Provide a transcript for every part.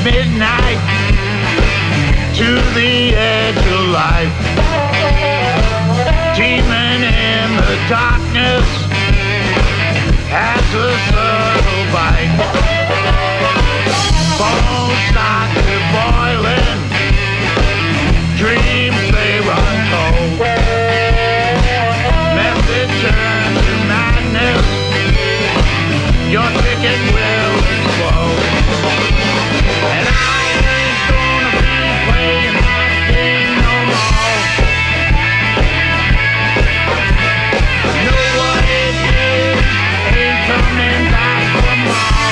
midnight to the edge of life, teeming in the darkness as a subtle bite. Bones start to boiling, dreams they run cold. Method turn to madness, your ticket will explode. And I ain't gonna be playing that game no more. Know what it is, ain't coming back for more.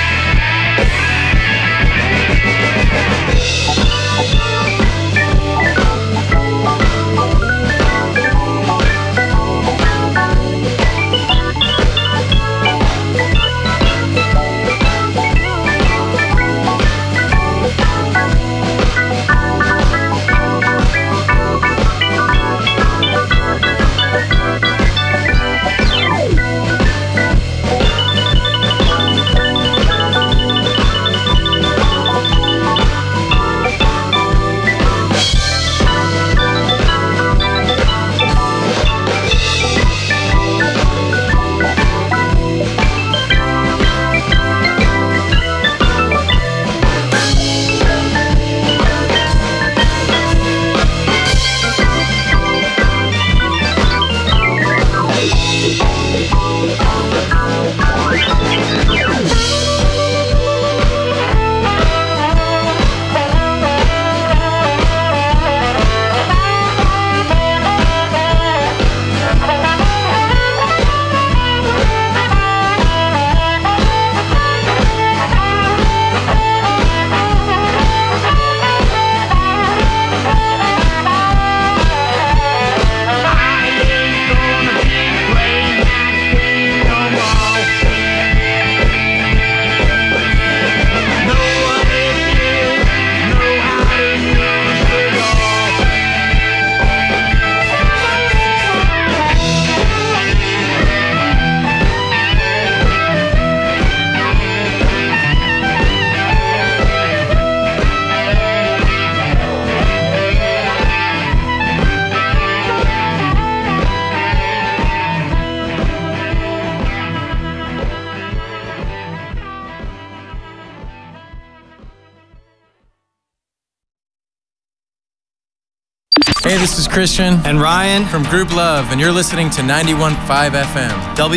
Hey, this is Christian and Ryan from Group Love, and you're listening to 91.5 FM.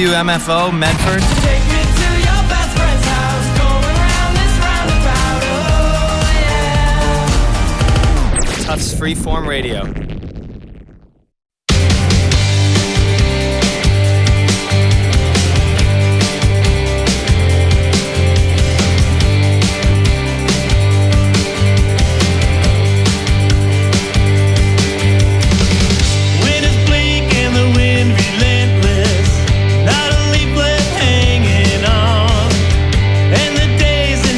WMFO, Medford. Take me to your best friend's house, going round this roundabout, oh yeah. Tufts Freeform Radio.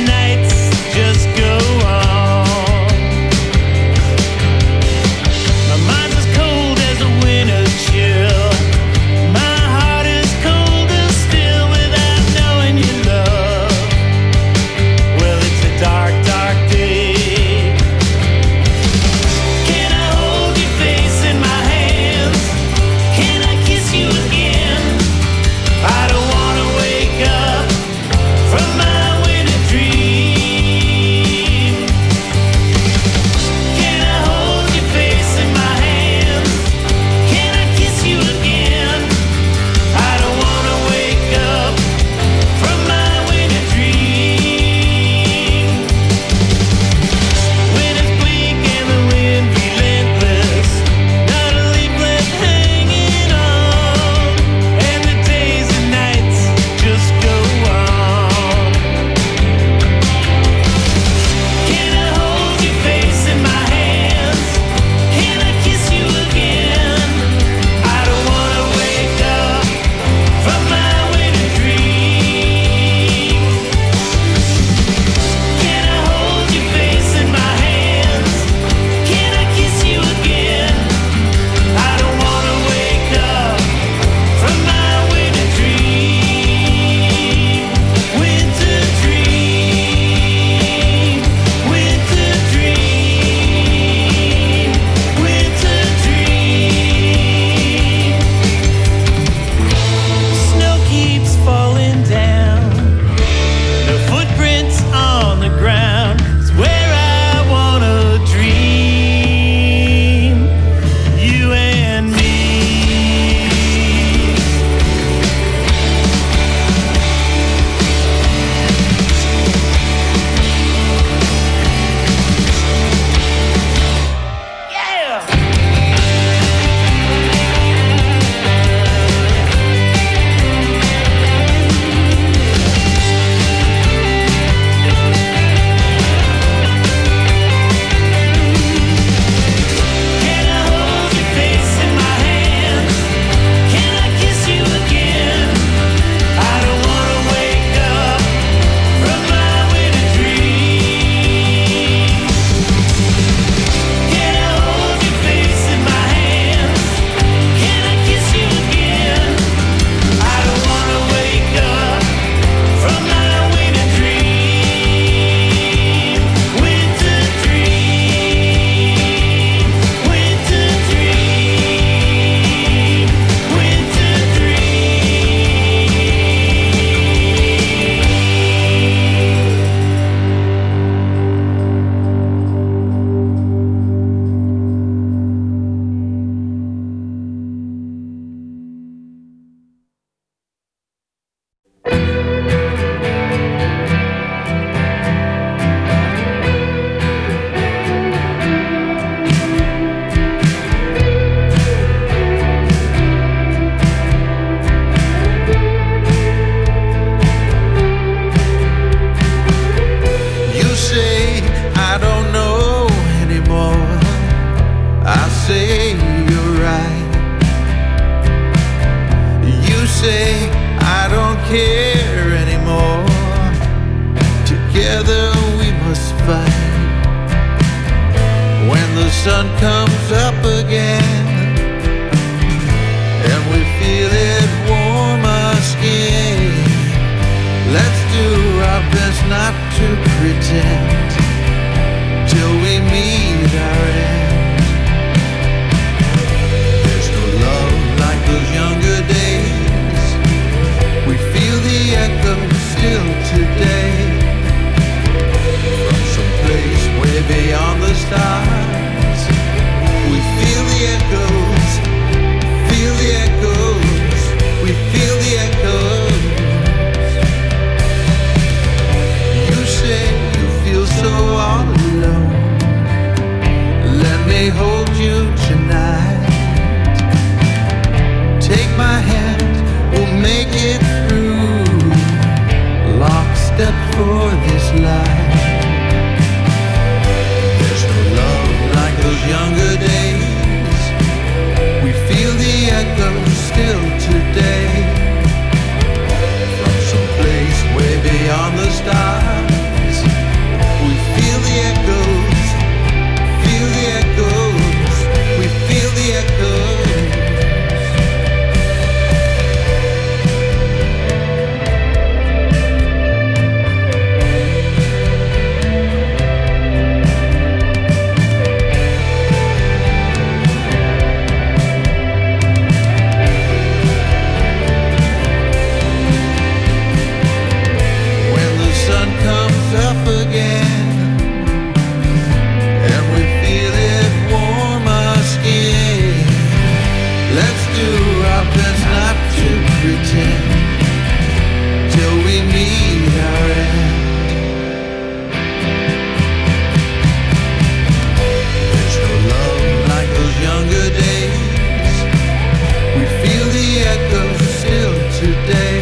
My sun comes up again and we feel it warm our skin, let's do our best not to pretend till we meet our end. There's no love like those younger days. We feel the echo still today. From some place way beyond the stars, we feel the echoes, feel the echoes, we feel the echoes. You say you feel so all alone. Let me hold you tonight. Take my hand, we'll make it through. Lockstep for this life. There's no love like those younger days. We feel the echo still today. From some place way beyond the stars, we feel the echoes, feel the echoes, we feel the echoes. Till we meet our end. There's no love like those younger days. We feel the echoes still today.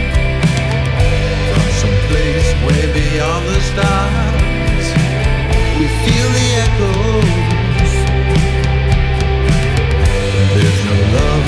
From some place way beyond the stars, we feel the echoes. There's no love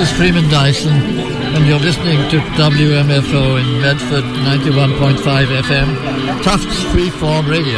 is Freeman Dyson, and you're listening to WMFO in Medford, 91.5 FM, Tufts Freeform Radio.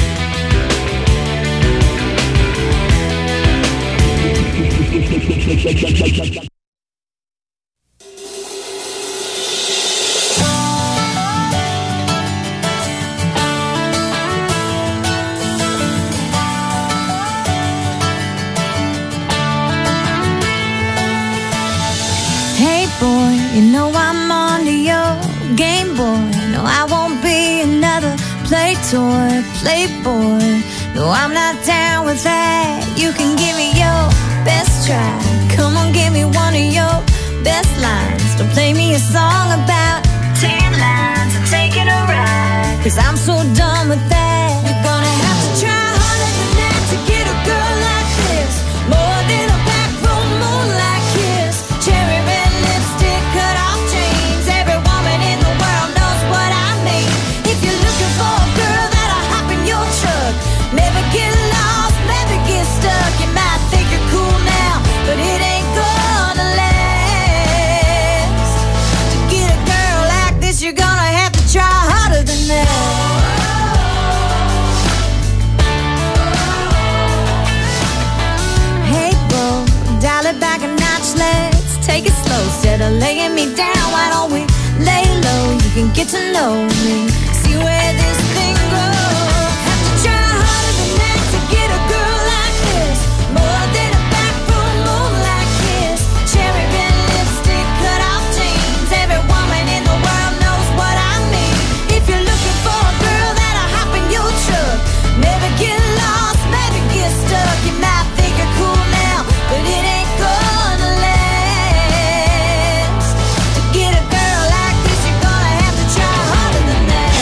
You know I'm onto your Game Boy. No, I won't be another play toy, playboy. No, I'm not down with that. You can give me your best try. Come on, give me one of your best lines. Don't play me a song about 10 lines and taking a ride, 'cause I'm so done with that. You're gonna have to try harder than that to get a girl like this. More than a backroom moonlight kiss. Cherry red lipstick, cut off jeans. Every woman in the world knows what I mean. If you're looking for a girl that'll hop in your truck, never get lost, never get stuck. You might think you're cool now, but it ain't gonna last. To get a girl like this, you're gonna have to try harder than that. Hey, bro, dial it back a notch, let's take it slow. Instead of laying me down, why don't we lay low? You can get to know me, see where this thing goes. Have to try harder than that to get a girl like this. More than a backroom moonlight kiss. Cherry red lipstick, cut off jeans. Every woman in the world knows what I mean. If you're looking for a girl that'll hop in your truck, never get lost, never get stuck. You might think you're cool now, but it ain't gonna last. To get a girl like this, you're gonna have to try harder than that.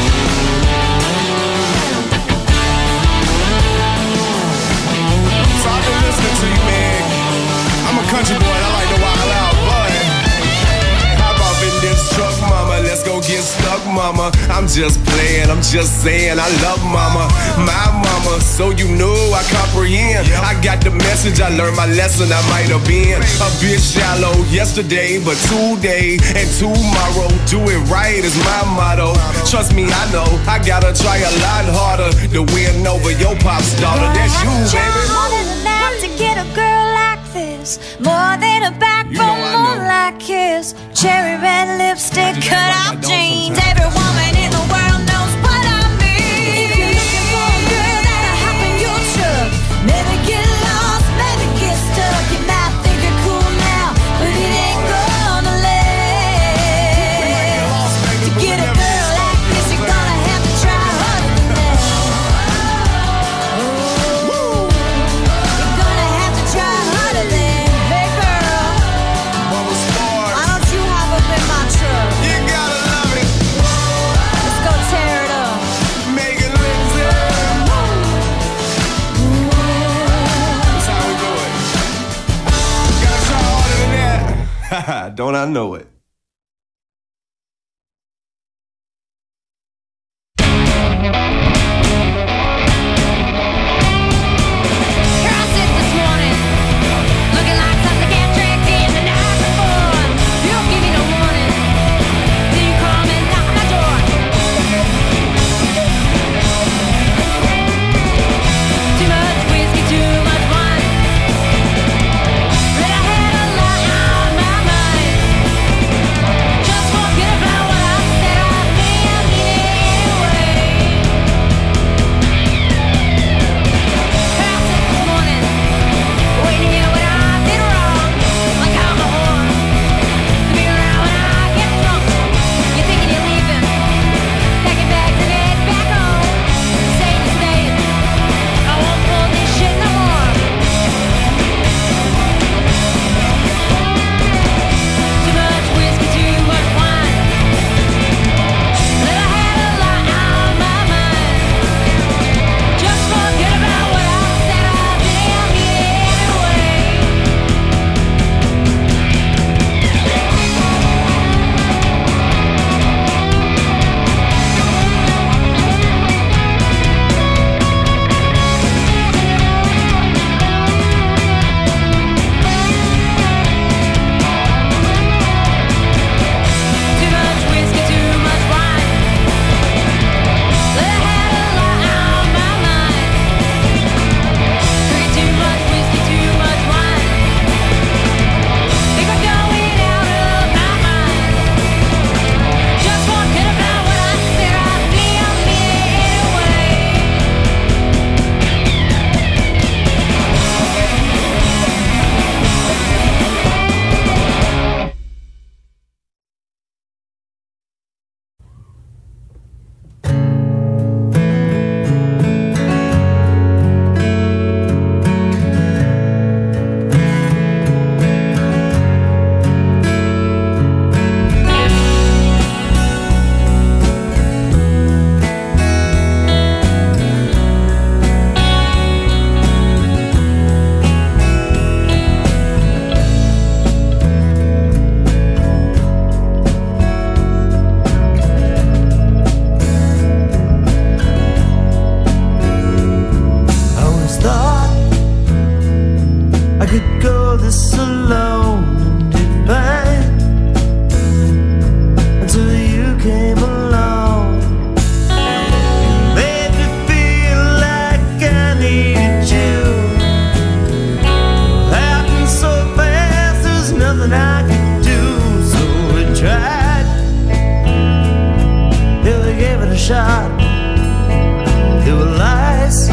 So I've been listening to you, man. I'm a country boy, I like to wild out, but how about in this truck, mama? Let's go get stuck, mama. I'm just playing, I'm just saying I love mama, my mama. So you know I comprehend. I got the message, I learned my lesson. I might have been a bit shallow yesterday, but today and tomorrow, do it right is my motto. Trust me, I know I gotta try a lot harder to win over your pop's daughter. That's you, baby. Harder than that to get a girl like this. More than a backbone, moonlight kiss. Cherry red lipstick, cut off jeans. Every woman in the world knows what I mean. If you're looking for a girl that'll hop in your truck, never get lost, never get stuck. You might think you're cool now, but it ain't gonna last. To get a girl like this, you're gonna have to try harder than that. You're gonna have to try harder than, hey girl, why don't you hop up in my truck? You gotta love it. Let's go tear it up. Megan Lindsay. That's how we do it. Gotta try harder than that. Don't I know it? Here I sit this morning, looking like something can't trick in the night before. You don't give me no warning, till you come and knock my door. Too much whiskey, too much wine, but I had a lot on my mind. shot. They were lies,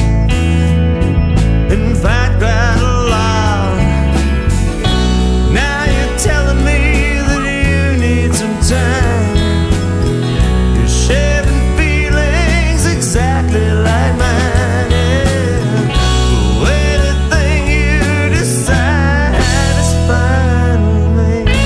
in fact, quite a lot. Now you're telling me that you need some time. You're sharing feelings exactly like mine. Yeah. But wait, the thing you decide is fine with me.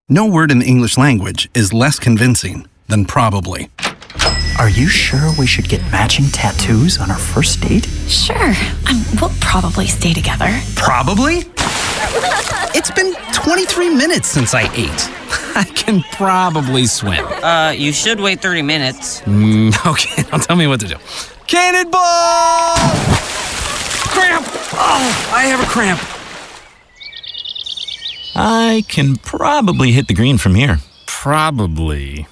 No word in the English language is less convincing than probably. Are you sure we should get matching tattoos on our first date? Sure. We'll probably stay together. Probably? It's been 23 minutes since I ate. I can probably swim. You should wait 30 minutes. Okay, now tell me what to do. Cannonball! Cramp! Oh, I have a cramp. I can probably hit the green from here. Probably.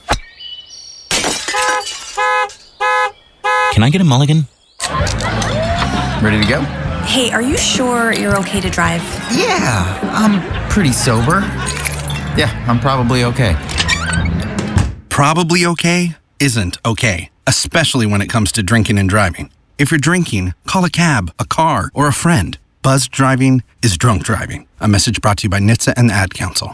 Can I get a mulligan? Ready to go? Hey, are you sure you're okay to drive? Yeah, I'm pretty sober. Yeah, I'm probably okay. Probably okay isn't okay, especially when it comes to drinking and driving. If you're drinking, call a cab, a car, or a friend. Buzzed driving is drunk driving. A message brought to you by NHTSA and the Ad Council.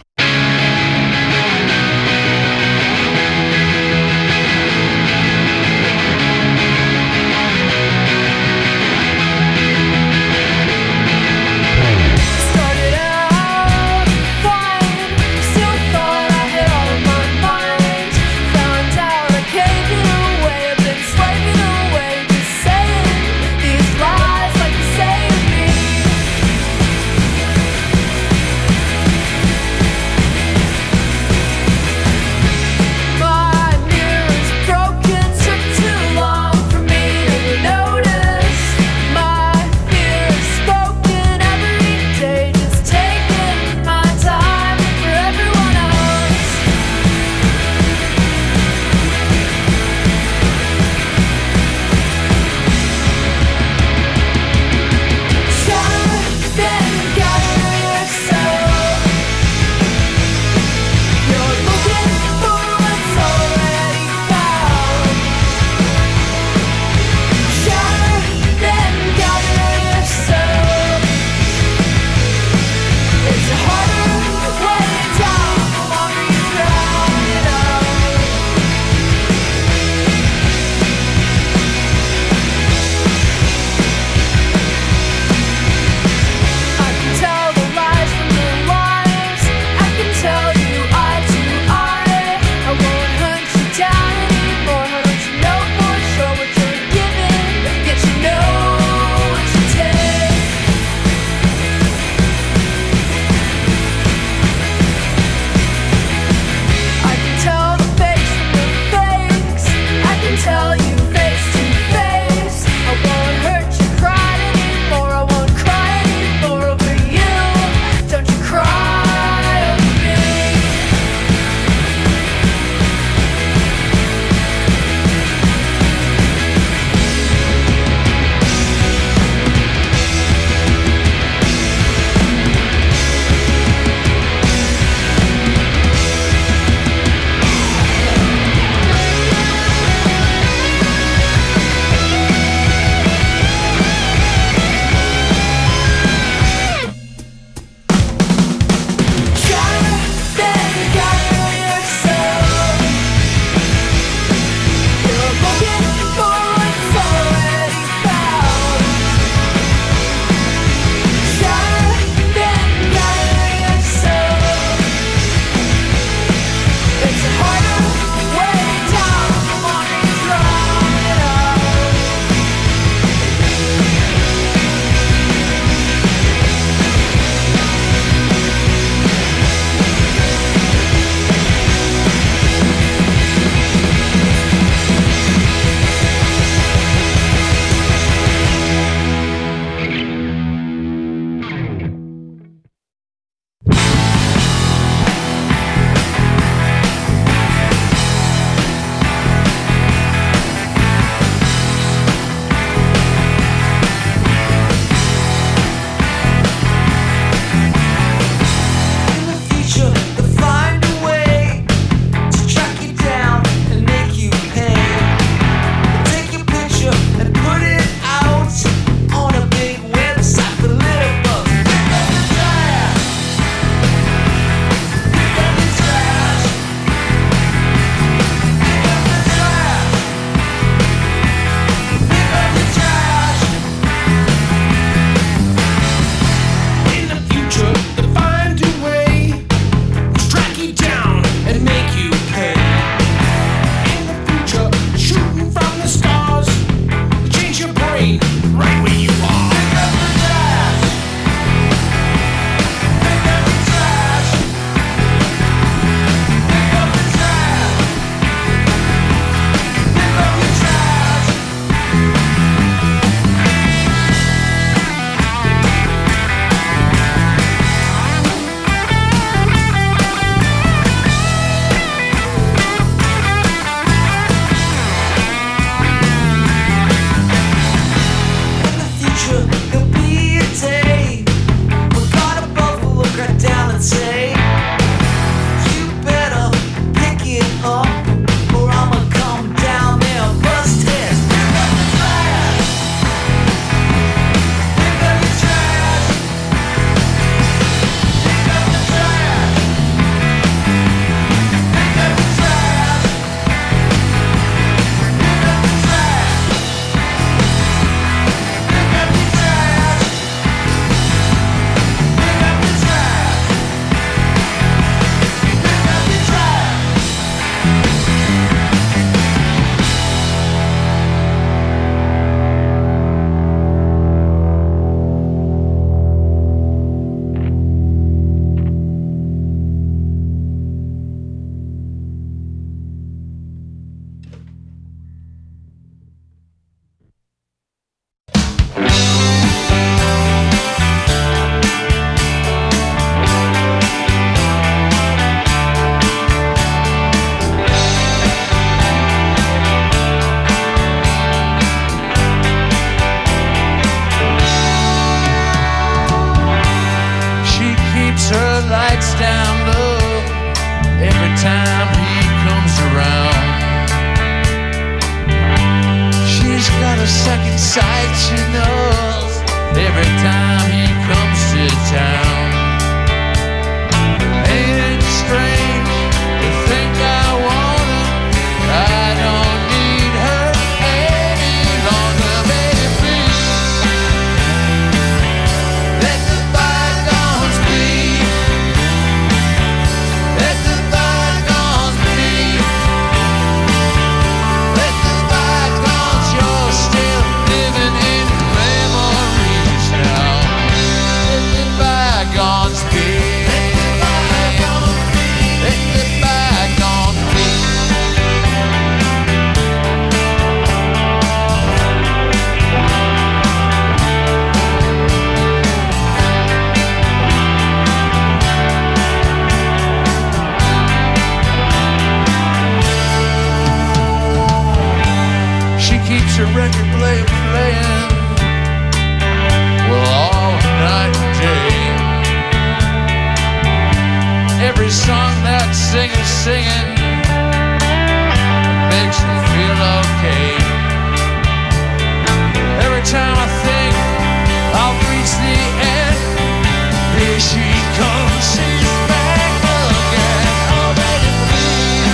sight she knows every time he comes to town. Ain't it strange to think I want her? I don't need her any longer, baby, please. Let the bygones be. Let the bygones be. Let the bygones, you're still living in memories now. Let the bygones be. Let the bygones be. She keeps her record player playing, well, all night and day. Every song that singer's singing makes me feel okay. Every time I think I'll reach the end, here she comes, she's back again. Oh, baby, please.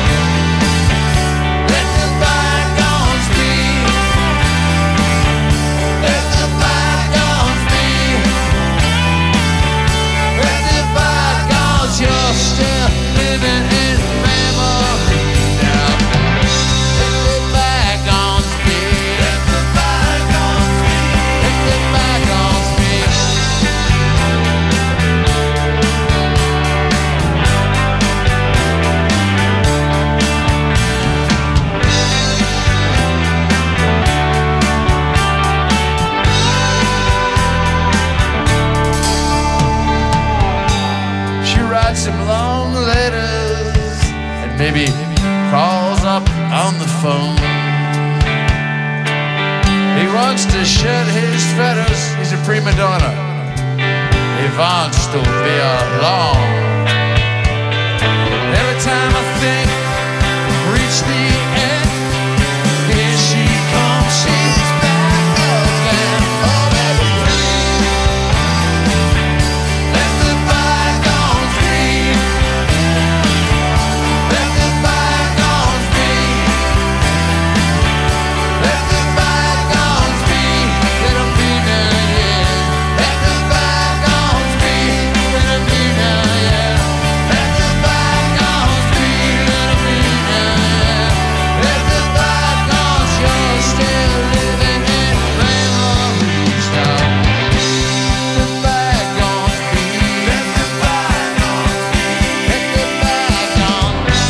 Let the bygones be. Let the bygones be. Let the bygones, you're still living in memory now. Let the bygones be. Let the bygones be. Let the bygones be. She writes him long letters and maybe calls up on the phone. He wants to shed his feathers, he's a prima donna. He wants to be alone. Every time I think reach the end, here she comes, she's back again. Oh, baby, please. Let the bygones be. Let the bygones be. Let the bygones be. Let them be now, yeah. Let the bygones be. Let them be now, yeah. Let the bygones be. Let them be now, yeah. Let the bygones, you're still living in memories now. Let the bygones be. Let the bygones be. Let the bygones be.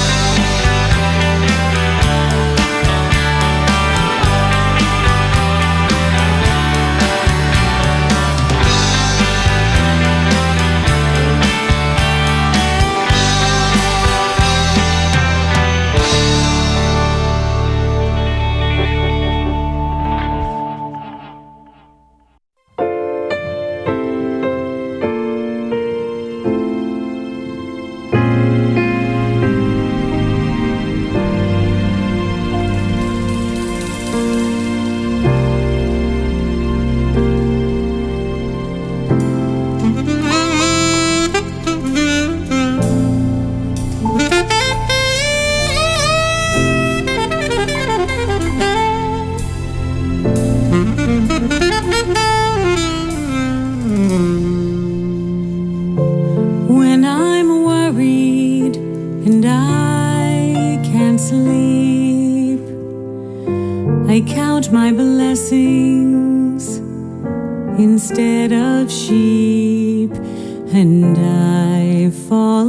When I'm worried and I can't sleep, I count my blessings instead of sheep, and I fall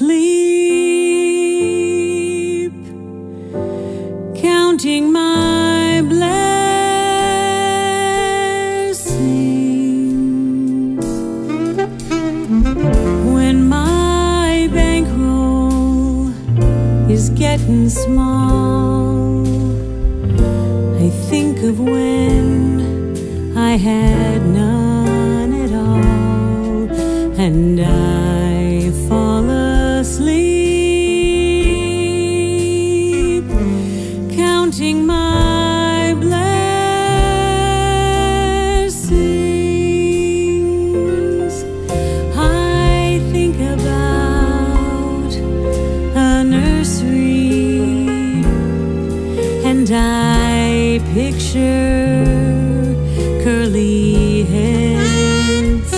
asleep, counting my blessings. When my bankroll is getting small, I think of when I had none at all, and I fall asleep, counting my blessings. picture curly heads,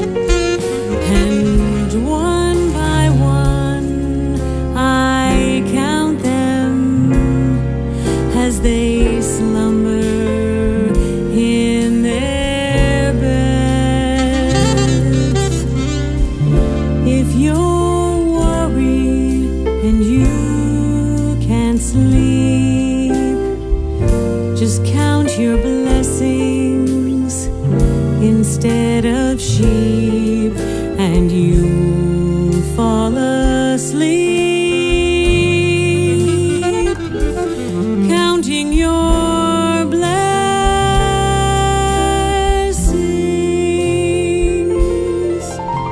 and one by one I count them as they slumber in their beds. If you're worried and you can't sleep, just count your blessings instead of sheep, and you'll fall asleep. Counting your blessings.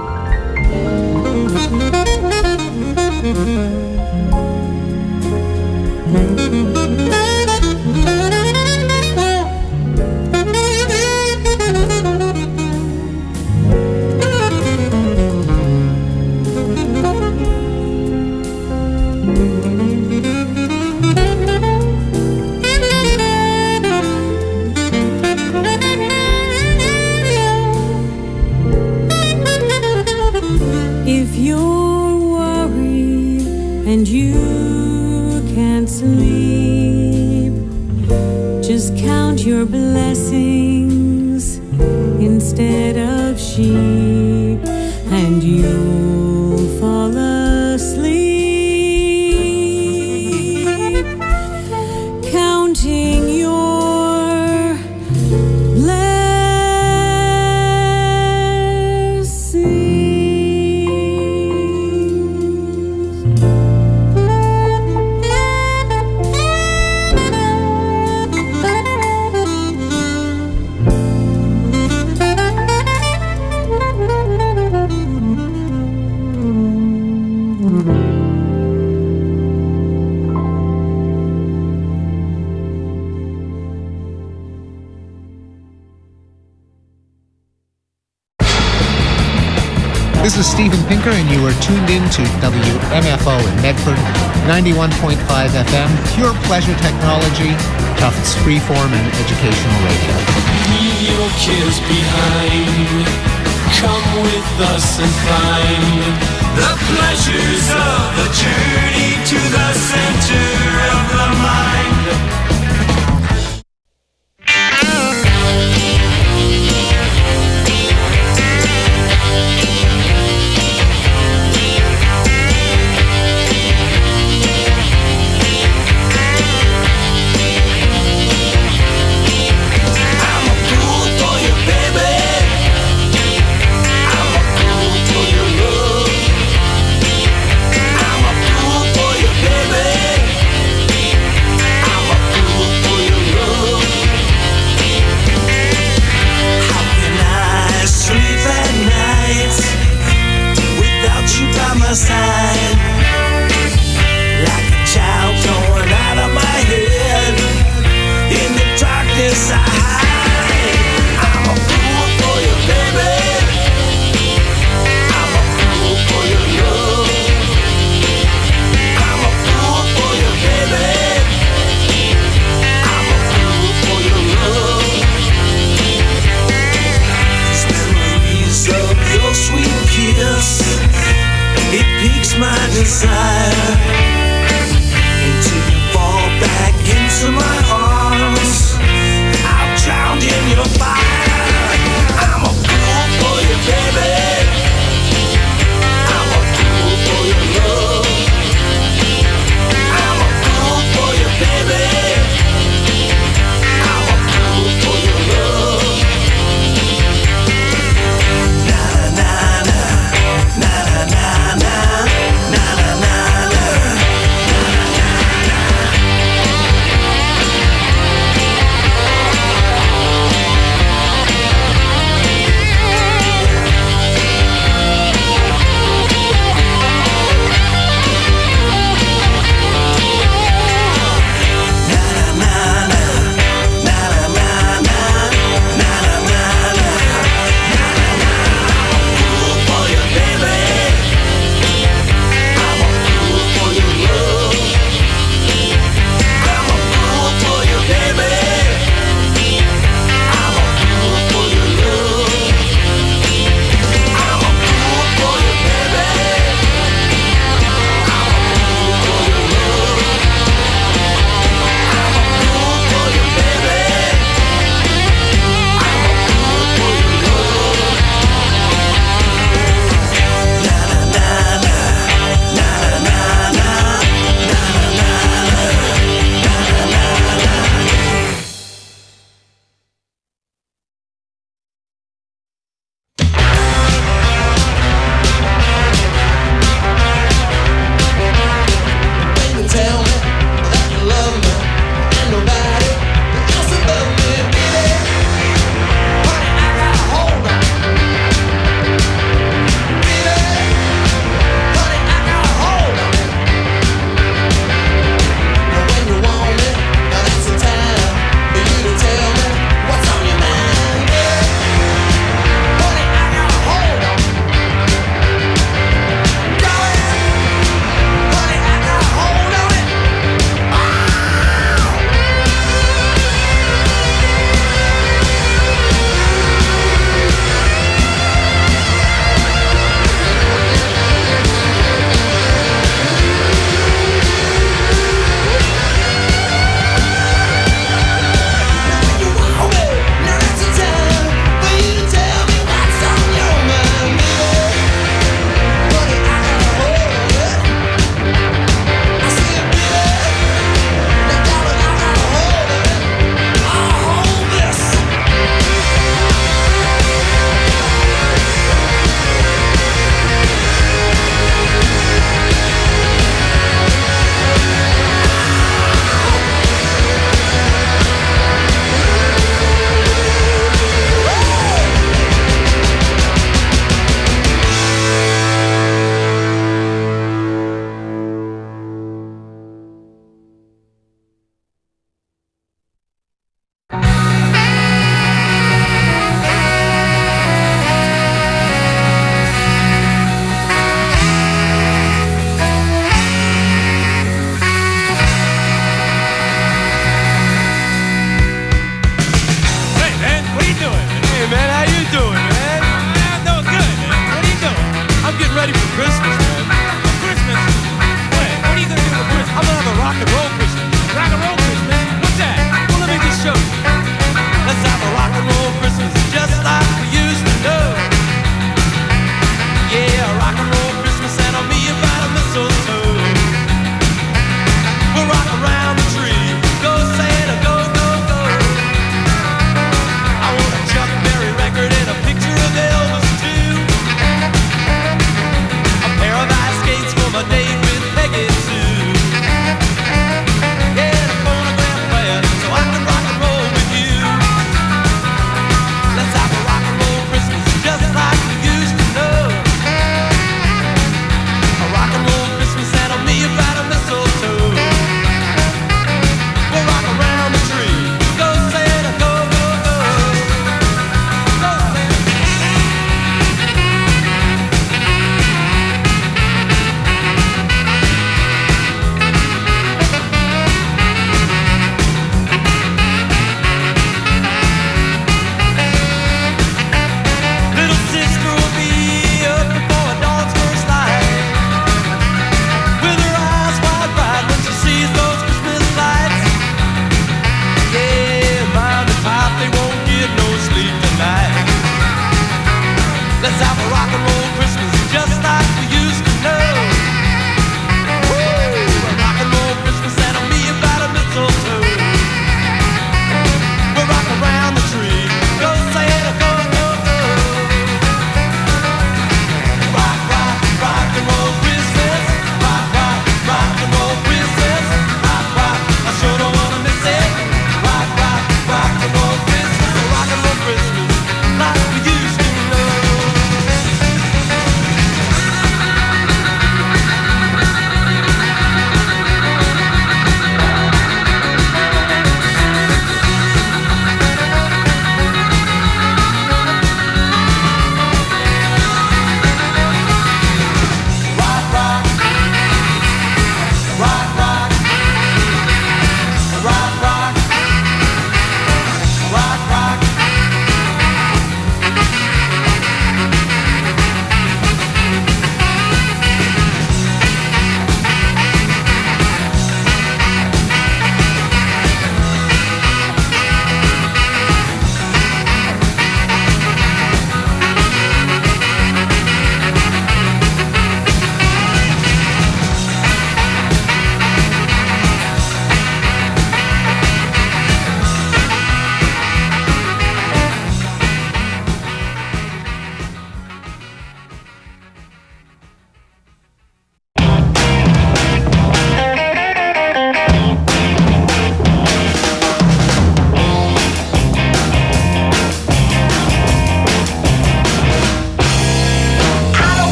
If you're worried and you can't sleep, just count your blessings instead of sheep, and you'll fall asleep. Counting your This is Steven Pinker, and you are tuned in to WMFO in Medford, 91.5 FM, pure pleasure technology, Tufts freeform and educational radio. Leave your cares behind. Come with us and find the pleasures of the journey to the center of the mind. Side, like a child going out of my head. In the darkness I hide. I'm a fool for you, baby. I'm a fool for your love. I'm a fool for you, baby. I'm a fool for your love. These memories of your sweet kiss, it piques my desire until you fall back into my arms. I'll try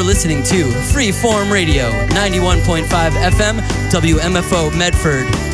listening to Freeform Radio, 91.5 FM, WMFO Medford.